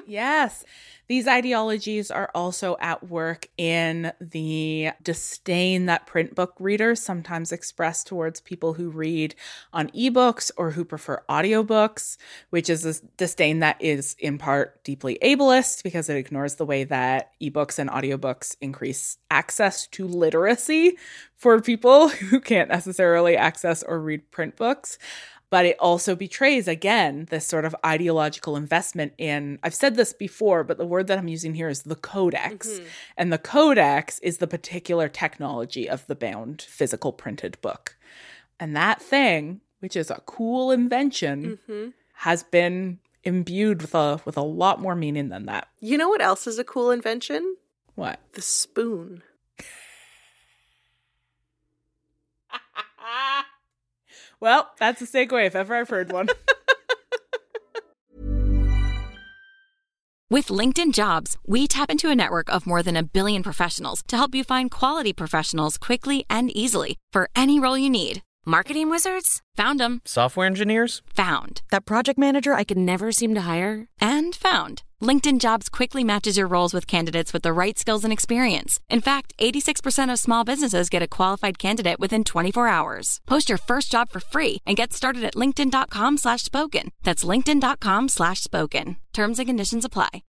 Yes. These ideologies are also at work in the disdain that print book readers sometimes express towards people who read on ebooks or who prefer audiobooks, which is a disdain that is in part deeply ableist because it ignores the way that ebooks and audiobooks increase access to literacy for people who can't necessarily access or read print books. But it also betrays, again, this sort of ideological investment in, I've said this before, but the word that I'm using here is the codex. Mm-hmm. And the codex is the particular technology of the bound physical printed book. And that thing, which is a cool invention, has been imbued with a lot more meaning than that. You know what else is a cool invention? What? The spoon. Well, that's a segue if ever I've heard one. With LinkedIn Jobs, we tap into a network of more than 1 billion professionals to help you find quality professionals quickly and easily for any role you need. Marketing wizards? Found them. Software engineers? Found. That project manager I could never seem to hire? And found. LinkedIn Jobs quickly matches your roles with candidates with the right skills and experience. In fact, 86% of small businesses get a qualified candidate within 24 hours. Post your first job for free and get started at linkedin.com/spoken. That's linkedin.com/spoken. Terms and conditions apply.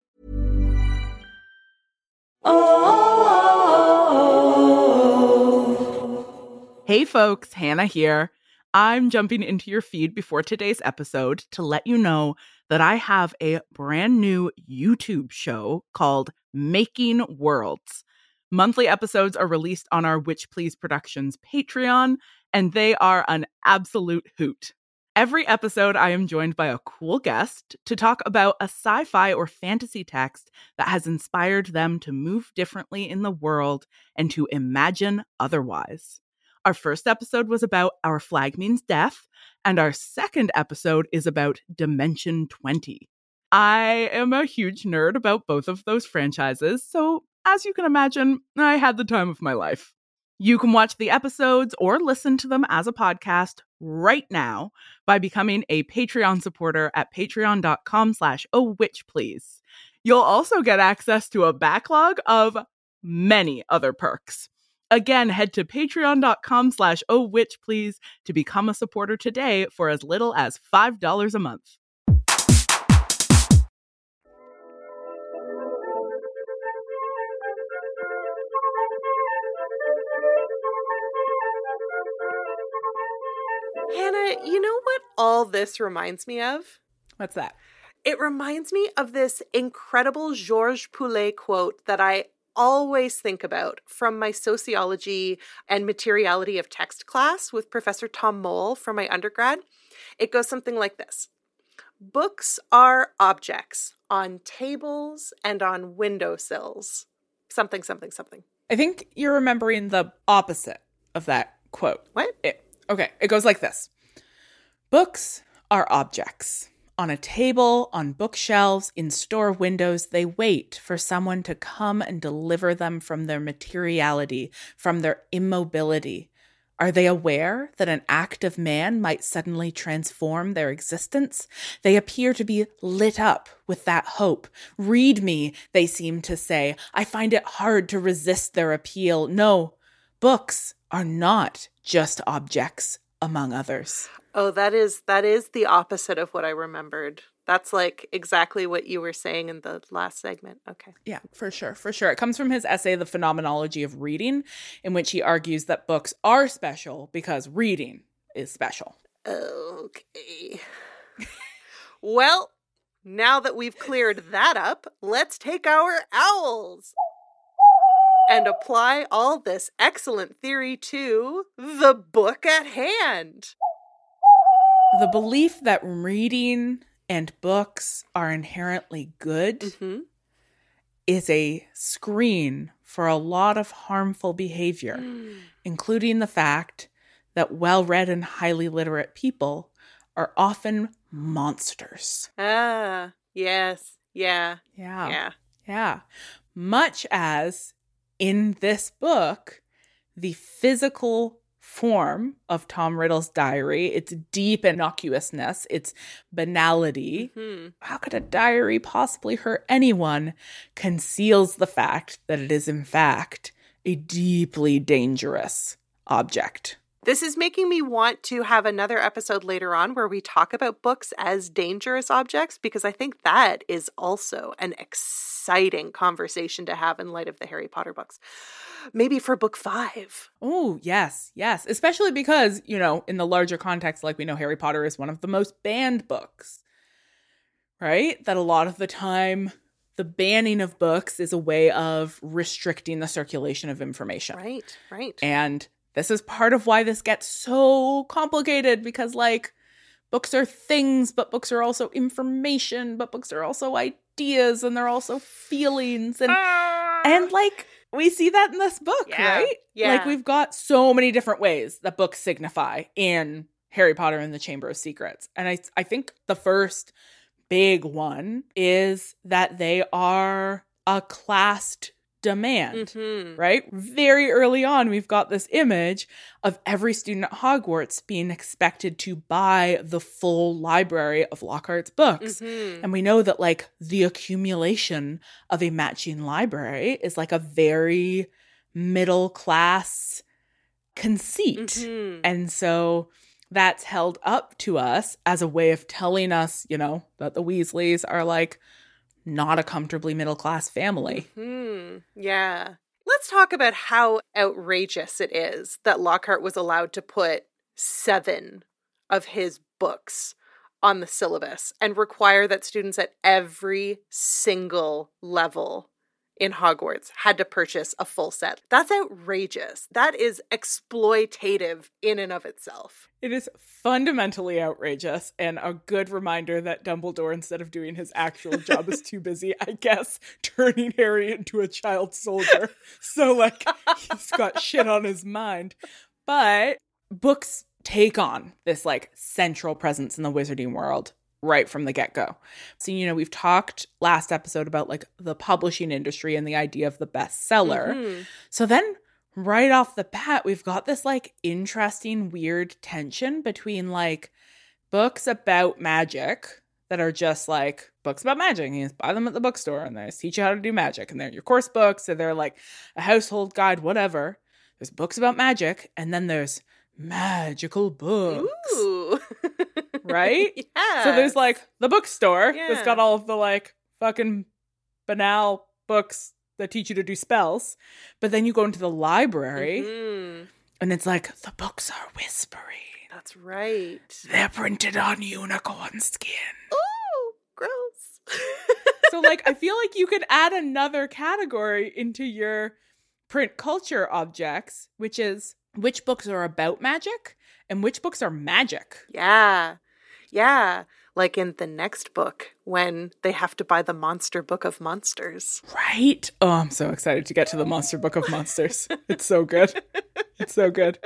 Hey folks, Hannah here. I'm jumping into your feed before today's episode to let you know that I have a brand new YouTube show called Making Worlds. Monthly episodes are released on our Witch Please Productions Patreon, and they are an absolute hoot. Every episode, I am joined by a cool guest to talk about a sci-fi or fantasy text that has inspired them to move differently in the world and to imagine otherwise. Our first episode was about Our Flag Means Death, and our second episode is about Dimension 20. I am a huge nerd about both of those franchises, so as you can imagine, I had the time of my life. You can watch the episodes or listen to them as a podcast right now by becoming a Patreon supporter at patreon.com/ohwitchplease. You'll also get access to a backlog of many other perks. Again, head to patreon.com/ohwitchplease to become a supporter today for as little as $5 a month. Hannah, you know what all this reminds me of? What's that? It reminds me of this incredible Georges Poulet quote that I always think about from my sociology and materiality of text class with Professor Tom Mole from my undergrad. It goes something like this. Books are objects on tables and on windowsills. Something, something, something. I think you're remembering the opposite of that quote. What? It goes like this. Books are objects. On a table, on bookshelves, in store windows, they wait for someone to come and deliver them from their materiality, from their immobility. Are they aware that an act of man might suddenly transform their existence? They appear to be lit up with that hope. Read me, they seem to say. I find it hard to resist their appeal. No, books are not just objects, among others. Oh, that is the opposite of what I remembered. That's like exactly what you were saying in the last segment. Okay. Yeah, for sure. It comes from his essay, The Phenomenology of Reading, in which he argues that books are special because reading is special. Okay. Well, now that we've cleared that up, let's take our owls and apply all this excellent theory to the book at hand. The belief that reading and books are inherently good is a screen for a lot of harmful behavior, including the fact that well-read and highly literate people are often monsters. Ah, yes. Yeah. Much as in this book, the physical form of Tom Riddle's diary, its deep innocuousness, its banality, how could a diary possibly hurt anyone, conceals the fact that it is in fact a deeply dangerous object. This is making me want to have another episode later on where we talk about books as dangerous objects, because I think that is also an exciting conversation to have in light of the Harry Potter books. Maybe for book 5. Oh, yes, yes. Especially because, you know, in the larger context, like we know Harry Potter is one of the most banned books, right? That a lot of the time, the banning of books is a way of restricting the circulation of information. Right, right. And this is part of why this gets so complicated, because, like, books are things, but books are also information, but books are also ideas, and they're also feelings. And like, we see that in this book, right? Yeah. Like, we've got so many different ways that books signify in Harry Potter and the Chamber of Secrets. And I think the first big one is that they are a classed demand, right? Very early on, we've got this image of every student at Hogwarts being expected to buy the full library of Lockhart's books. And we know that, like, the accumulation of a matching library is like a very middle class conceit. And so that's held up to us as a way of telling us, you know, that the Weasleys are like not a comfortably middle-class family. Yeah. Let's talk about how outrageous it is that Lockhart was allowed to put 7 of his books on the syllabus and require that students at every single level in Hogwarts had to purchase a full set. That's outrageous. That is exploitative in and of itself. It is fundamentally outrageous, and a good reminder that Dumbledore, instead of doing his actual job, is too busy, I guess, turning Harry into a child soldier. So, like, he's got shit on his mind. But books take on this, like, central presence in the wizarding world right from the get-go. So, you know, we've talked last episode about, like, the publishing industry and the idea of the bestseller. So then right off the bat, we've got this, like, interesting, weird tension between, like, books about magic that are just, like, books about magic. You just buy them at the bookstore and they teach you how to do magic. And they're your course books, or they're, like, a household guide, whatever. There's books about magic, and then there's magical books. Ooh. Right? Yeah. So there's, like, the bookstore that's got all of the, like, fucking banal books that teach you to do spells. But then you go into the library and it's like, the books are whispering. That's right. They're printed on unicorn skin. Ooh, gross. So, like, I feel like you could add another category into your print culture objects, which is which books are about magic and which books are magic. Yeah. Yeah. Like in the next book when they have to buy the Monster Book of Monsters. Right? Oh, I'm so excited to get to the Monster Book of Monsters. It's so good. It's so good.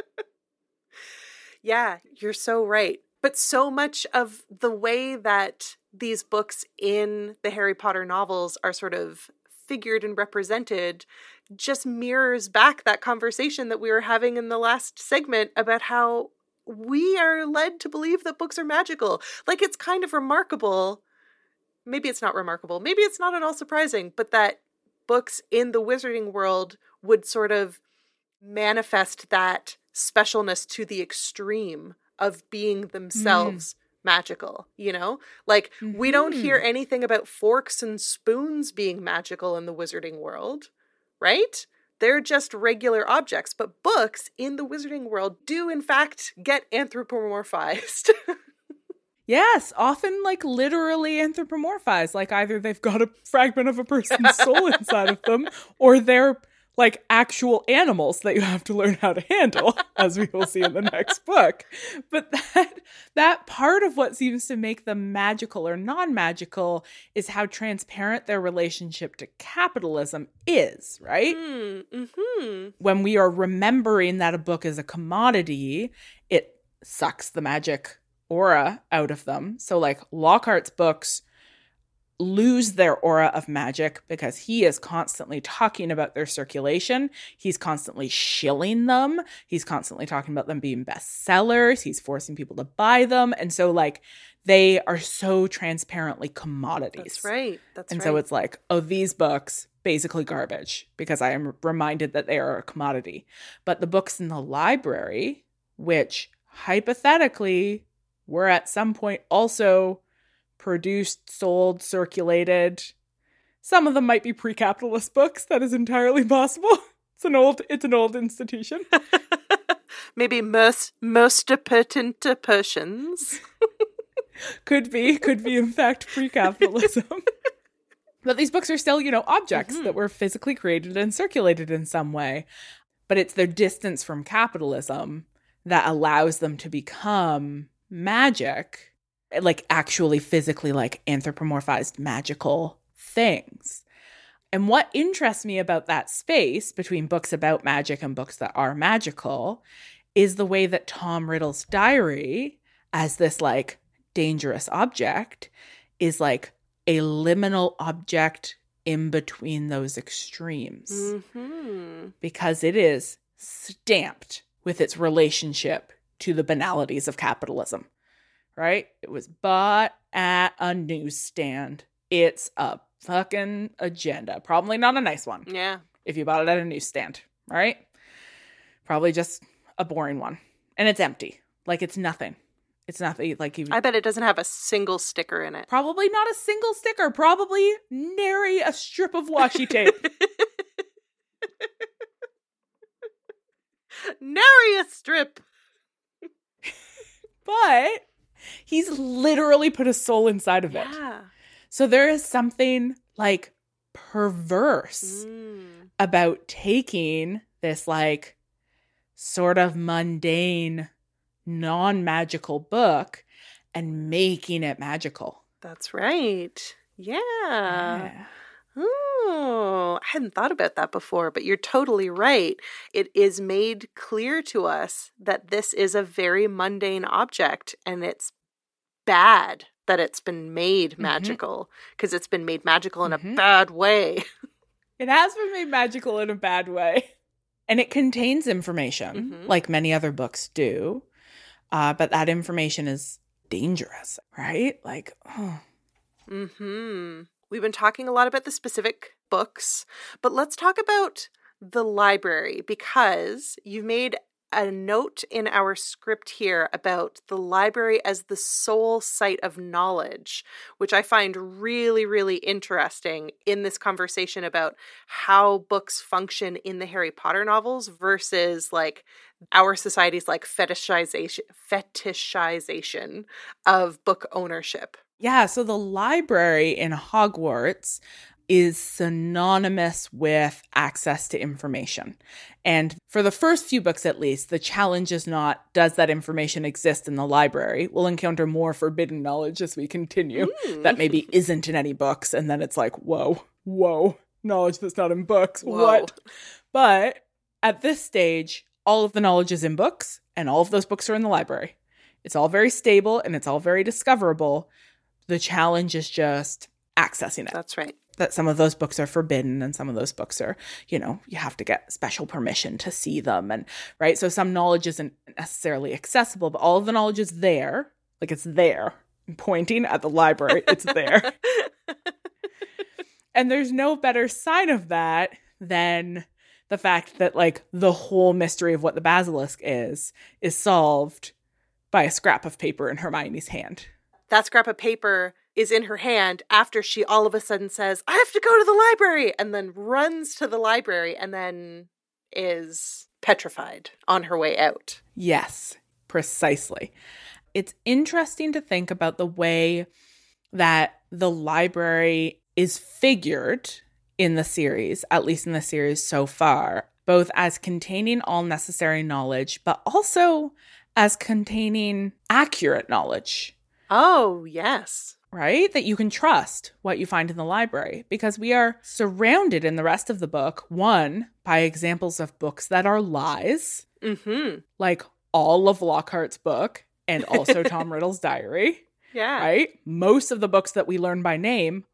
Yeah, you're so right. But so much of the way that these books in the Harry Potter novels are sort of figured and represented just mirrors back that conversation that we were having in the last segment about how we are led to believe that books are magical. Like, it's kind of remarkable. Maybe it's not remarkable. Maybe it's not at all surprising, but that books in the wizarding world would sort of manifest that specialness to the extreme of being themselves magical, you know? Like, we don't hear anything about forks and spoons being magical in the wizarding world, right? They're just regular objects, but books in the wizarding world do, in fact, get anthropomorphized. Yes, often, like, literally anthropomorphized. Like, either they've got a fragment of a person's soul inside of them, or they're, like, actual animals that you have to learn how to handle, as we will see in the next book. But that part of what seems to make them magical or non-magical is how transparent their relationship to capitalism is, right? When we are remembering that a book is a commodity, it sucks the magic aura out of them. So, like, Lockhart's books lose their aura of magic because he is constantly talking about their circulation. He's constantly shilling them. He's constantly talking about them being bestsellers. He's forcing people to buy them. And so like they are so transparently commodities. That's right. And so it's like, oh, these books, basically garbage because I am reminded that they are a commodity. But the books in the library, which hypothetically were at some point also produced, sold, circulated. Some of them might be pre-capitalist books. That is entirely possible. It's an old institution. Maybe most pertinent Persians. Could be in fact pre-capitalism. But these books are still, objects that were physically created and circulated in some way. But it's their distance from capitalism that allows them to become magic, like actually physically like anthropomorphized magical things. And what interests me about that space between books about magic and books that are magical is the way that Tom Riddle's diary, as this like dangerous object, is like a liminal object in between those extremes. Mm-hmm. Because it is stamped with its relationship to the banalities of capitalism. Right? It was bought at a newsstand. It's a fucking agenda. Probably not a nice one. Yeah. If you bought it at a newsstand, right? Probably just a boring one. And it's empty. Like it's nothing. It's nothing. Like I bet it doesn't have a single sticker in it. Probably not a single sticker. Probably nary a strip of washi tape. Nary a strip. But he's literally put a soul inside of it. Yeah. So there is something like perverse about taking this like sort of mundane, non-magical book and making it magical. That's right. Yeah. Oh, I hadn't thought about that before, but you're totally right. It is made clear to us that this is a very mundane object, and it's bad that it's been made magical because it's been made magical in a bad way. It has been made magical in a bad way. And it contains information like many other books do. But that information is dangerous, right? Like, oh. We've been talking a lot about the specific books, but let's talk about the library because you've made a note in our script here about the library as the sole site of knowledge, which I find really, really interesting in this conversation about how books function in the Harry Potter novels versus like our society's like fetishization of book ownership. Yeah, so the library in Hogwarts is synonymous with access to information. And for the first few books, at least, the challenge is not, does that information exist in the library? We'll encounter more forbidden knowledge as we continue that maybe isn't in any books. And then it's like, whoa, knowledge that's not in books. Whoa. What? But at this stage, all of the knowledge is in books, and all of those books are in the library. It's all very stable, and it's all very discoverable. The challenge is just accessing it. That's right. That some of those books are forbidden and some of those books are, you have to get special permission to see them. And right. So some knowledge isn't necessarily accessible, but all of the knowledge is there. Like it's there. I'm pointing at the library. It's there. And there's no better sign of that than the fact that like the whole mystery of what the basilisk is solved by a scrap of paper in Hermione's hand. That scrap of paper is in her hand after she all of a sudden says, I have to go to the library, and then runs to the library and then is petrified on her way out. Yes, precisely. It's interesting to think about the way that the library is figured in the series, at least in the series so far, both as containing all necessary knowledge, but also as containing accurate knowledge. Oh, yes. Right? That you can trust what you find in the library, because we are surrounded in the rest of the book, one, by examples of books that are lies, like all of Lockhart's book and also Tom Riddle's diary. Yeah. Right? Most of the books that we learn by name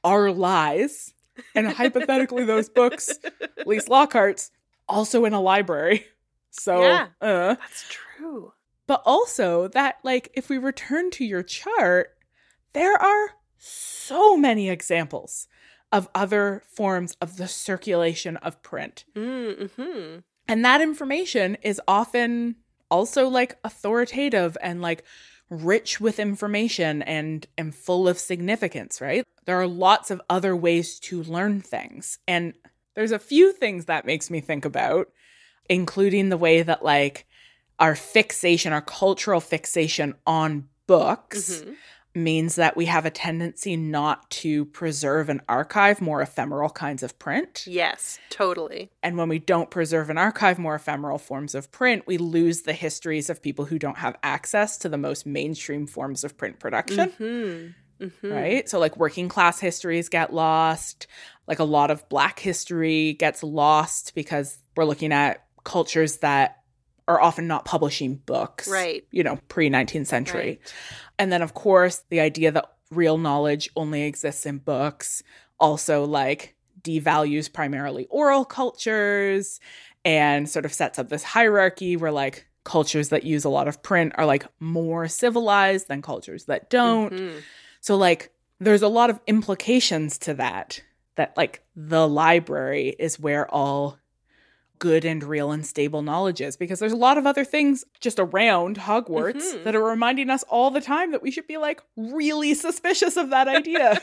are lies. And hypothetically, those books, at least Lockhart's, also in a library. So, yeah, that's true. But also that, like, if we return to your chart, there are so many examples of other forms of the circulation of print. Mm-hmm. And that information is often also, like, authoritative and, like, rich with information and full of significance, right? There are lots of other ways to learn things. And there's a few things that makes me think about, including the way that, like, our cultural fixation on books means that we have a tendency not to preserve and archive more ephemeral kinds of print. Yes, totally. And when we don't preserve and archive more ephemeral forms of print, we lose the histories of people who don't have access to the most mainstream forms of print production. Right? So, like, working class histories get lost. Like, a lot of Black history gets lost because we're looking at cultures that are often not publishing books, right? You know, pre-19th century. Right. And then, of course, the idea that real knowledge only exists in books also, like, devalues primarily oral cultures and sort of sets up this hierarchy where, like, cultures that use a lot of print are, like, more civilized than cultures that don't. So, like, there's a lot of implications to that, like, the library is where all good and real and stable knowledge is, because there's a lot of other things just around Hogwarts that are reminding us all the time that we should be, like, really suspicious of that idea.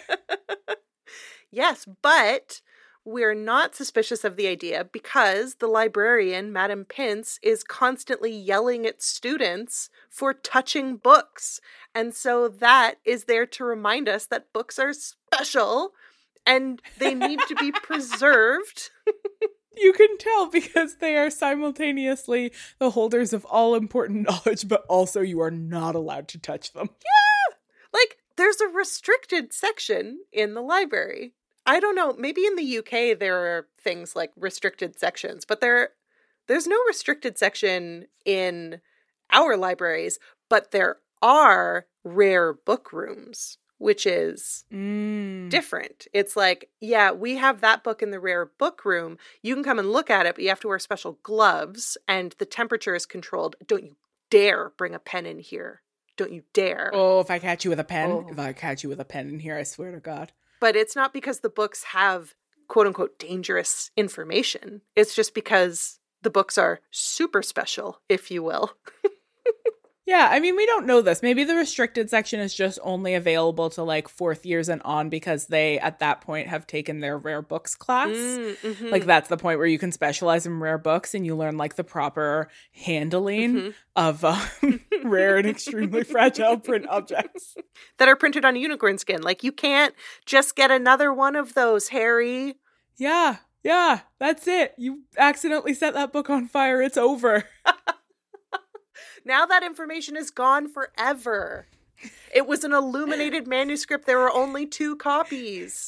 Yes, but we're not suspicious of the idea because the librarian, Madam Pince, is constantly yelling at students for touching books. And so that is there to remind us that books are special and they need to be preserved. You can tell because they are simultaneously the holders of all important knowledge, but also you are not allowed to touch them. Yeah! Like, there's a restricted section in the library. I don't know, maybe in the UK there are things like restricted sections, but there's no restricted section in our libraries, but there are rare book rooms, which is different. It's like, yeah, we have that book in the rare book room. You can come and look at it, but you have to wear special gloves and the temperature is controlled. Don't you dare bring a pen in here. Don't you dare. Oh, if I catch you with a pen, if I catch you with a pen in here, I swear to God. But it's not because the books have quote unquote dangerous information. It's just because the books are super special, if you will. Yeah, I mean, we don't know this. Maybe the restricted section is just only available to, like, fourth years and on because they, at that point, have taken their rare books class. Like, that's the point where you can specialize in rare books and you learn, like, the proper handling of rare and extremely fragile print objects. That are printed on unicorn skin. Like, you can't just get another one of those, Harry. Yeah, that's it. You accidentally set that book on fire. It's over. Now that information is gone forever. It was an illuminated manuscript. There were only 2 copies.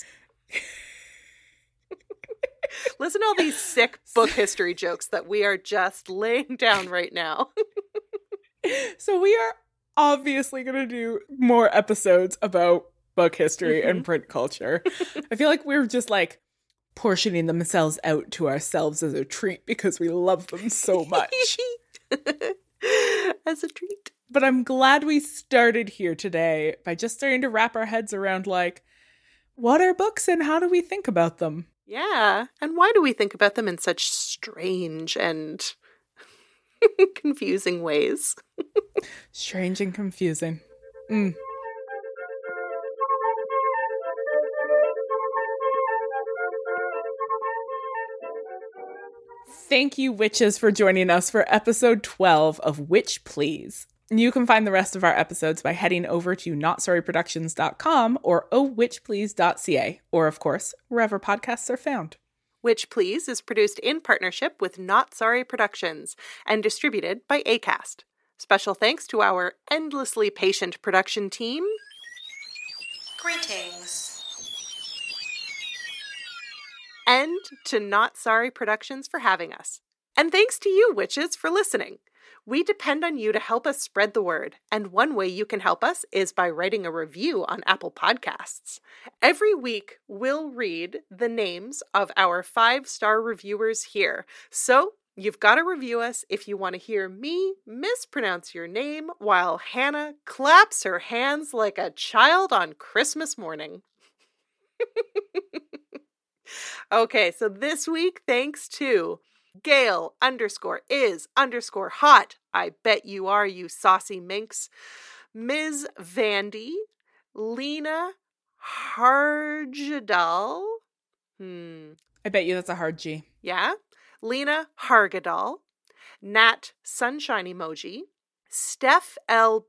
Listen to all these sick book history jokes that we are just laying down right now. So we are obviously going to do more episodes about book history and print culture. I feel like we're just, like, portioning themselves out to ourselves as a treat because we love them so much. As a treat. But I'm glad we started here today by just starting to wrap our heads around, like, what are books and how do we think about them? Yeah. And why do we think about them in such strange and confusing ways? Strange and confusing. Thank you, witches, for joining us for episode 12 of Witch Please. You can find the rest of our episodes by heading over to notsorryproductions.com or ohwitchplease.ca, or, of course, wherever podcasts are found. Witch Please is produced in partnership with Not Sorry Productions and distributed by Acast. Special thanks to our endlessly patient production team. Greetings. And to Not Sorry Productions for having us. And thanks to you, witches, for listening. We depend on you to help us spread the word, and one way you can help us is by writing a review on Apple Podcasts. Every week, we'll read the names of our 5-star reviewers here. So, you've got to review us if you want to hear me mispronounce your name while Hannah claps her hands like a child on Christmas morning. Okay, so this week, thanks to Gail _is_hot. I bet you are, you saucy minx. Ms. Vandy. Lena Hargadal. I bet you that's a hard G. Yeah. Lena Hargadal. Nat Sunshine Emoji. Steph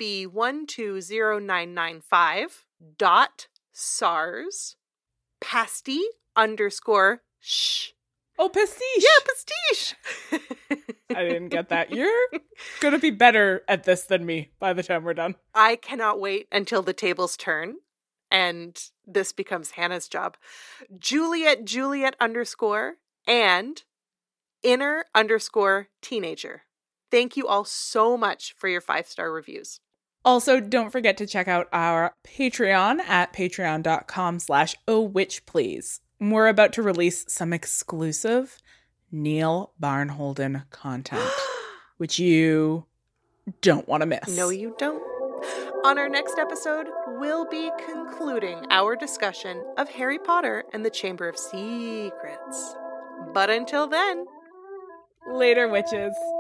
LB120995. Dot SARS. Pasty _sh. Oh, pastiche. Yeah, pastiche. I didn't get that. You're going to be better at this than me by the time we're done. I cannot wait until the tables turn and this becomes Hannah's job. Juliet _ and inner _teenager. Thank you all so much for your 5-star reviews. Also, don't forget to check out our Patreon at patreon.com/ohwitchplease. We're about to release some exclusive Neil Barnholden content, which you don't want to miss. No, you don't. On our next episode, we'll be concluding our discussion of Harry Potter and the Chamber of Secrets. But until then, later, witches.